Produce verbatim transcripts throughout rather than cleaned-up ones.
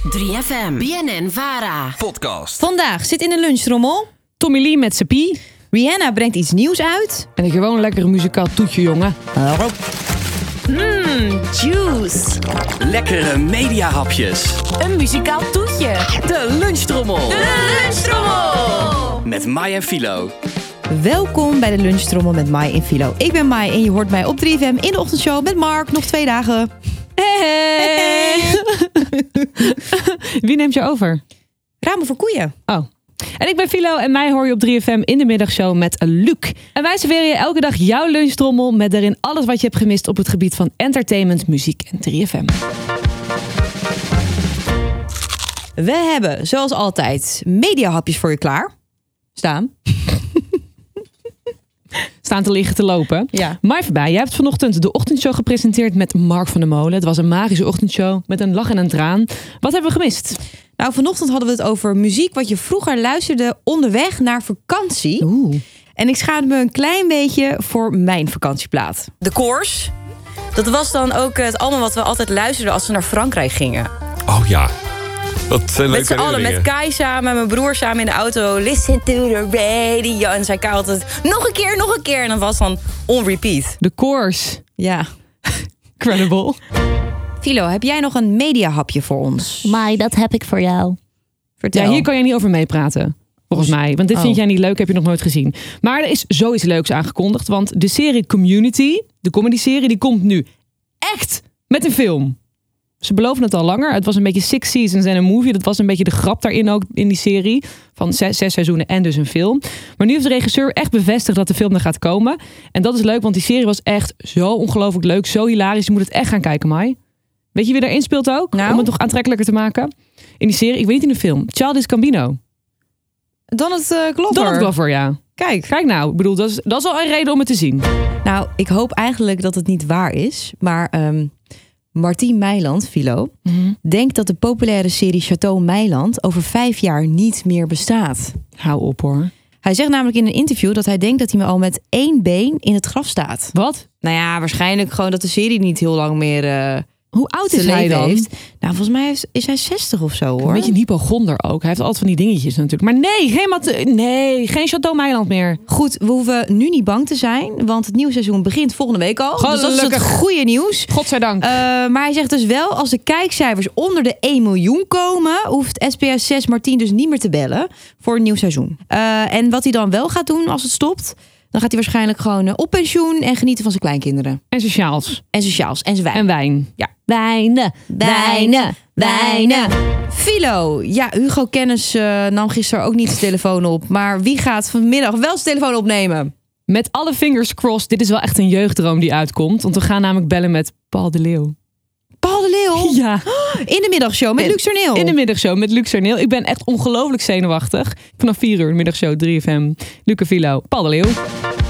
drie F M, B N N Vara. Podcast. Vandaag zit in de lunchtrommel Tommy Lee met zijn pie. Rihanna brengt iets nieuws uit. En een gewoon lekkere muzikaal toetje, jongen. Mmm, juice. Lekkere mediahapjes. Een muzikaal toetje. De lunchtrommel. De lunchtrommel. Met Mai en Philo. Welkom bij de lunchtrommel met Mai en Philo. Ik ben Mai en je hoort mij op drie F M in de ochtendshow met Mark. Nog twee dagen. Hey. Wie neemt je over? Ramen voor koeien. Oh. En ik ben Philo en mij hoor je op drie F M in de middagshow met Luc. En wij serveren je elke dag jouw lunchtrommel met daarin alles wat je hebt gemist op het gebied van entertainment, muziek en drie F M. We hebben, zoals altijd, mediahapjes voor je klaar staan. Staan te liggen te lopen. Ja. Maar voorbij, jij hebt vanochtend de ochtendshow gepresenteerd met Mark van der Molen. Het was een magische ochtendshow met een lach en een traan. Wat hebben we gemist? Nou, vanochtend hadden we het over muziek wat je vroeger luisterde onderweg naar vakantie. Oeh. En ik schaamde me een klein beetje voor mijn vakantieplaat. De Course. Dat was dan ook het album wat we altijd luisterden als we naar Frankrijk gingen. Oh ja. Wat zijn leuke Met z'n allen, met herinneringen. Kai samen, mijn broer samen in de auto. Listen to the radio. En zei Kai altijd, nog een keer, nog een keer. En dan was dan on repeat. De Course. Ja. Credible. Philo, heb jij nog een mediahapje voor ons? Mai, dat heb ik voor jou. Vertel. Ja, hier kan je niet over meepraten. Volgens mij. Want dit Oh. vind jij niet leuk, heb je nog nooit gezien. Maar er is zoiets leuks aangekondigd. Want de serie Community, de comedy-serie, die komt nu echt met een film. Ze beloven het al langer. Het was een beetje six seasons en een movie. Dat was een beetje de grap daarin ook in die serie. Van zes, zes seizoenen en dus een film. Maar nu heeft de regisseur echt bevestigd dat de film er gaat komen. En dat is leuk, want die serie was echt zo ongelooflijk leuk. Zo hilarisch. Je moet het echt gaan kijken, Mai. Weet je wie daarin speelt ook? Nou? Om het nog aantrekkelijker te maken. In die serie, ik weet niet in de film. Childish Gambino. Donald uh, Glover. Donald Glover, ja. Kijk. Kijk nou, ik bedoel, dat is, dat is al een reden om het te zien. Nou, ik hoop eigenlijk dat het niet waar is. Maar um, Martien Meiland, Philo, Mm-hmm. denkt dat de populaire serie Chateau Meiland over vijf jaar niet meer bestaat. Hou op hoor. Hij zegt namelijk in een interview dat hij denkt dat hij al met één been in het graf staat. Wat? Nou ja, waarschijnlijk gewoon dat de serie niet heel lang meer uh, Hoe oud te is hij leven dan? heeft. Nou, volgens mij is, is hij zestig of zo, hoor. Een beetje een hypochonder ook. Hij heeft altijd van die dingetjes natuurlijk. Maar nee, geen, mat- nee, geen Chateau Meiland meer. Goed, we hoeven nu niet bang te zijn, want het nieuwe seizoen begint volgende week al. Dus dat is het Gelukkig. goede nieuws. Godzijdank. Uh, maar hij zegt dus wel, als de kijkcijfers onder de één miljoen komen, hoeft S B S zes Martien dus niet meer te bellen voor een nieuw seizoen. Uh, en wat hij dan wel gaat doen als het stopt, dan gaat hij waarschijnlijk gewoon uh, op pensioen en genieten van zijn kleinkinderen. En sociaals. En sociaals. En zijn wijn. En wijn. Ja. Wijnen, Wijnen, wijnen. Philo, ja, Hugo Kennis uh, nam gisteren ook niet zijn telefoon op. Maar wie gaat vanmiddag wel zijn telefoon opnemen? Met alle fingers crossed. Dit is wel echt een jeugddroom die uitkomt. Want we gaan namelijk bellen met Paul de Leeuw. Paul de Leeuw? Ja. In de middagshow met In- Luc Serneel. In de middagshow met Luc Serneel. Ik ben echt ongelooflijk zenuwachtig. Vanaf vier uur de middagshow drie F M. Luc en Philo. Paul de Leeuw.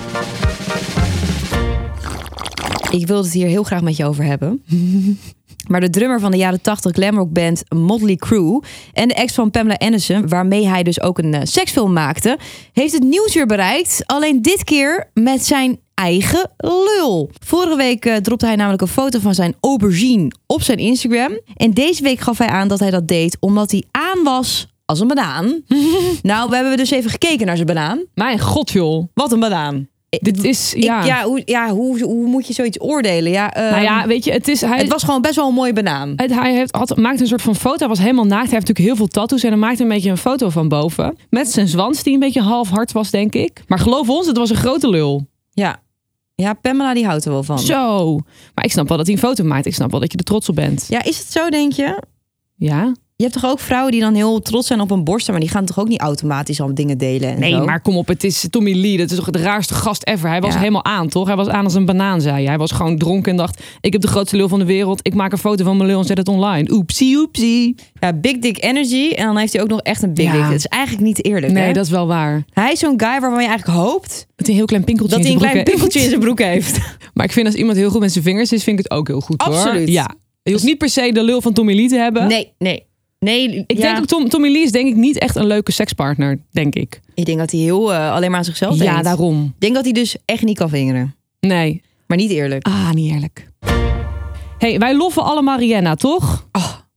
Ik wil het hier heel graag met je over hebben. Maar de drummer van de jaren tachtig glamrockband Motley Crue en de ex van Pamela Anderson, waarmee hij dus ook een uh, seksfilm maakte, heeft het nieuws weer bereikt. Alleen dit keer met zijn eigen lul. Vorige week uh, dropte hij namelijk een foto van zijn aubergine op zijn Instagram. En deze week gaf hij aan dat hij dat deed omdat hij aan was als een banaan. Nou, we hebben dus even gekeken naar zijn banaan. Mijn god joh. Wat een banaan. Dit is, Ik, ja. ja, hoe, ja hoe, hoe moet je zoiets oordelen? Ja, um, Nou ja, weet je, het is... Hij, het was gewoon best wel een mooie banaan. Het, hij heeft, had, maakte een soort van foto. Hij was helemaal naakt. Hij heeft natuurlijk heel veel tattoos. En hij maakte een beetje een foto van boven. Met zijn zwans, die een beetje half hard was, denk ik. Maar geloof ons, het was een grote lul. Ja. Ja, Pamela die houdt er wel van. Zo. Maar ik snap wel dat hij een foto maakt. Ik snap wel dat je er trots op bent. Ja, is het zo, denk je? Ja? Je hebt toch ook vrouwen die dan heel trots zijn op een borsten, maar die gaan toch ook niet automatisch al dingen delen en Nee, zo? maar kom op. Het is Tommy Lee. Dat is toch de raarste gast ever. Hij was Ja. helemaal aan, toch? Hij was aan als een banaan, zei hij. Hij was gewoon dronken en dacht... Ik heb de grootste lul van de wereld. Ik maak een foto van mijn lul en zet het online. Oepsie, oepsie. Ja, big dick energy. En dan heeft hij ook nog echt een big Ja. dick. Dat is eigenlijk niet eerlijk, Nee, hè? dat is wel waar. Hij is zo'n guy waarvan je eigenlijk hoopt Met een heel klein pinkeltje dat hij in een zijn klein broek pinkeltje in zijn broek heeft. Maar ik vind als iemand heel goed met zijn vingers is, vind ik het ook heel goed, hoor. Absoluut. Ja. Je hoeft niet per se de lul van Tommy Lee te hebben. Nee, nee. Nee, Ik ja. denk ook, Tom, Tommy Lee is denk ik niet echt een leuke sekspartner, denk ik. Ik denk dat hij heel uh, alleen maar aan zichzelf denkt. Ja, daarom. Ik denk dat hij dus echt niet kan vingeren. Nee. Maar niet eerlijk. Ah, niet eerlijk. Hey, wij loffen allemaal Rihanna, toch? Oh,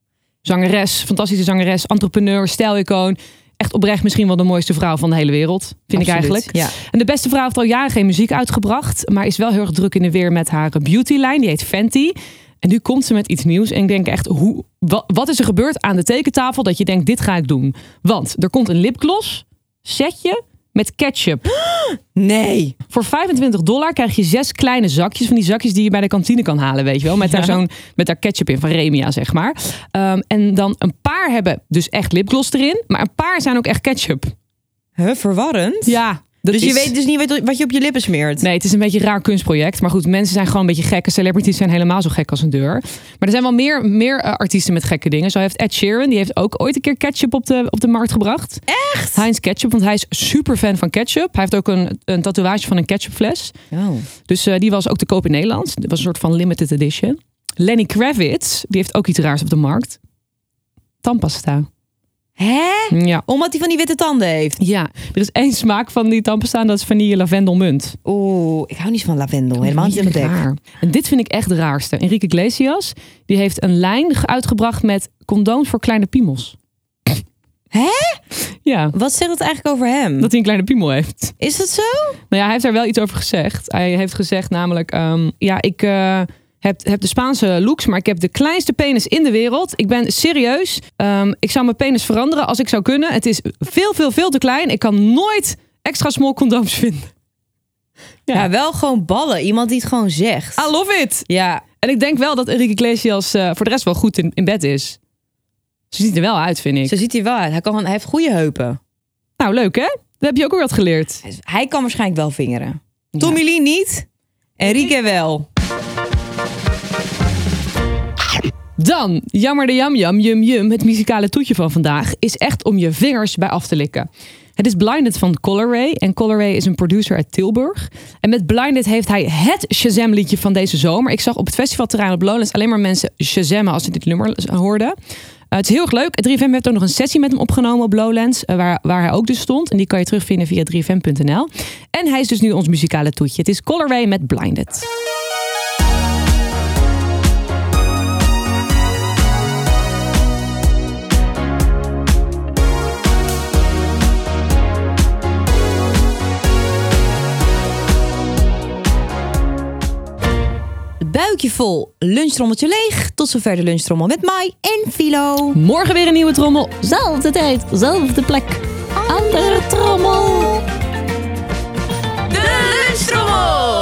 Zangeres, fantastische zangeres, entrepreneur, stijlicoon. Echt oprecht misschien wel de mooiste vrouw van de hele wereld. Vind Absoluut, ik eigenlijk. ja. En de beste vrouw heeft al jaren geen muziek uitgebracht. Maar is wel heel erg druk in de weer met haar beautylijn. Die heet Fenty. En nu komt ze met iets nieuws. En ik denk echt, hoe, wat, wat is er gebeurd aan de tekentafel dat je denkt, dit ga ik doen? Want er komt een lipgloss setje met ketchup. Nee. Voor vijfentwintig dollar krijg je zes kleine zakjes. Van die zakjes die je bij de kantine kan halen, weet je wel. Met daar zo'n met daar ketchup in van Remia, zeg maar. Um, en dan een paar hebben dus echt lipgloss erin. Maar een paar zijn ook echt ketchup. Huh, verwarrend? Ja. Dat Dus is... je weet dus niet wat je op je lippen smeert? Nee, het is een beetje een raar kunstproject. Maar goed, mensen zijn gewoon een beetje gekke. Celebrities zijn helemaal zo gek als een deur. Maar er zijn wel meer, meer uh, artiesten met gekke dingen. Zo heeft Ed Sheeran, die heeft ook ooit een keer ketchup op de, op de markt gebracht. Echt? Heinz Ketchup, want hij is super fan van ketchup. Hij heeft ook een, een tatoeage van een ketchupfles. Oh. Dus uh, die was ook te koop in Nederland. Dat was een soort van limited edition. Lenny Kravitz, die heeft ook iets raars op de markt. Tandpasta. Hè? Ja. Omdat hij van die witte tanden heeft? Ja, er is één smaak van die tandpasta en dat is vanille lavendelmunt. Oeh, ik hou niet van lavendel. Helemaal niet in mijn dek. Raar. En dit vind ik echt de raarste. Enrique Iglesias, die heeft een lijn uitgebracht met condooms voor kleine piemels. Hè? Ja. Wat zegt het eigenlijk over hem? Dat hij een kleine piemel heeft. Is dat zo? Nou ja, hij heeft daar wel iets over gezegd. Hij heeft gezegd namelijk, um, ja, ik uh, heb, heb de Spaanse looks, maar ik heb de kleinste penis in de wereld. Ik ben serieus. Um, ik zou mijn penis veranderen als ik zou kunnen. Het is veel, veel, veel te klein. Ik kan nooit extra small condooms vinden. Ja, ja wel gewoon ballen. Iemand die het gewoon zegt. I love it! Ja. En ik denk wel dat Enrique Iglesias uh, voor de rest wel goed in, in bed is. Ze ziet er wel uit, vind ik. Zo ziet hij wel uit. Hij, kan, hij heeft goede heupen. Nou, leuk hè? Dat heb je ook weer wat geleerd. Hij kan waarschijnlijk wel vingeren. Ja. Tommy Lee niet. Enrique wel. Dan, jammer de jam jam, jum jum. Het muzikale toetje van vandaag is echt om je vingers bij af te likken. Het is Blinded van Color-Ray. En Color-Ray is een producer uit Tilburg. En met Blinded heeft hij het Shazam liedje van deze zomer. Ik zag op het festivalterrein op Lowlands alleen maar mensen Shazammen als ze dit nummer hoorden. Uh, het is heel erg leuk. drie F M heeft ook nog een sessie met hem opgenomen op Lowlands. Uh, waar, waar hij ook dus stond. En die kan je terugvinden via drie F M punt n l. En hij is dus nu ons muzikale toetje. Het is Color-Ray met Blinded. Buikje vol, lunchtrommeltje leeg. Tot zover de lunchtrommel met Mai en Philo. Morgen weer een nieuwe trommel. Zelfde tijd, zelfde plek. Andere trommel. De lunchtrommel.